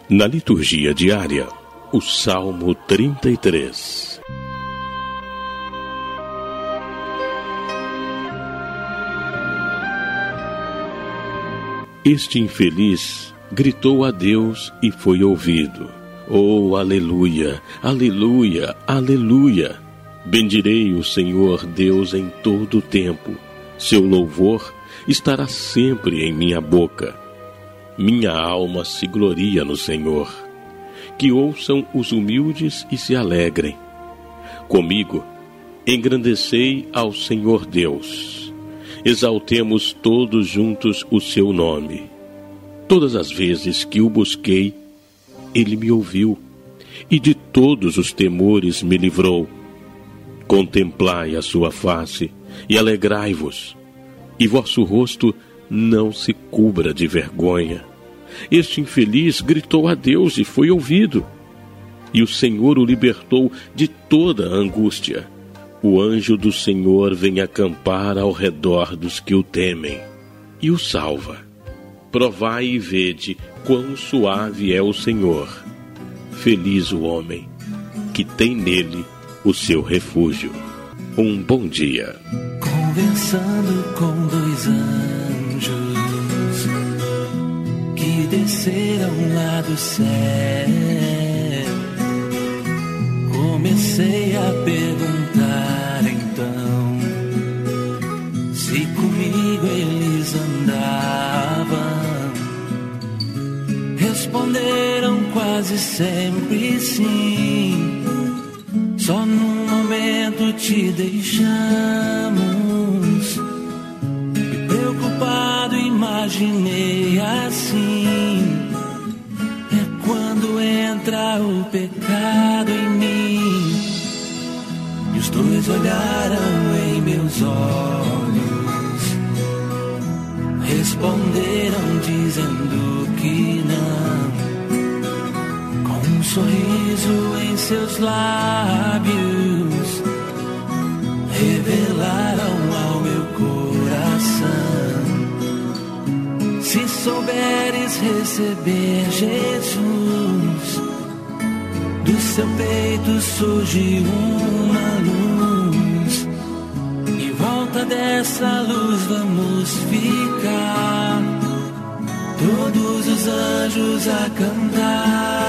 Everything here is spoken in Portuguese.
Na liturgia diária, o Salmo 33. Este infeliz gritou a Deus e foi ouvido. Oh, aleluia, aleluia, aleluia! Bendirei o Senhor Deus em todo o tempo. Seu louvor estará sempre em minha boca. Minha alma se gloria no Senhor. Que ouçam os humildes e se alegrem. Comigo, engrandecei ao Senhor Deus. Exaltemos todos juntos o seu nome. Todas as vezes que o busquei, ele me ouviu, e de todos os temores me livrou. Contemplai a sua face e alegrai-vos, e vosso rosto não se cubra de vergonha. Este infeliz gritou a Deus e foi ouvido, e o Senhor o libertou de toda a angústia. O anjo do Senhor vem acampar ao redor dos que o temem e o salva. Provai e vede quão suave é o Senhor. Feliz o homem que tem nele o seu refúgio. Um bom dia. Conversando com dois anjos que desceram lá do céu, comecei a perguntar então se comigo eles andavam. Responderam quase sempre sim. Só num momento te deixamos. E preocupado imaginei assim: é quando entra o pecado em mim. E os dois olharam em meus olhos, responderam dizendo que não. Com um sorriso em seus lábios, revelaram ao meu coração: se souberes receber Jesus, do seu peito surge uma luz, em volta dessa luz vamos ficar, todos os anjos a cantar.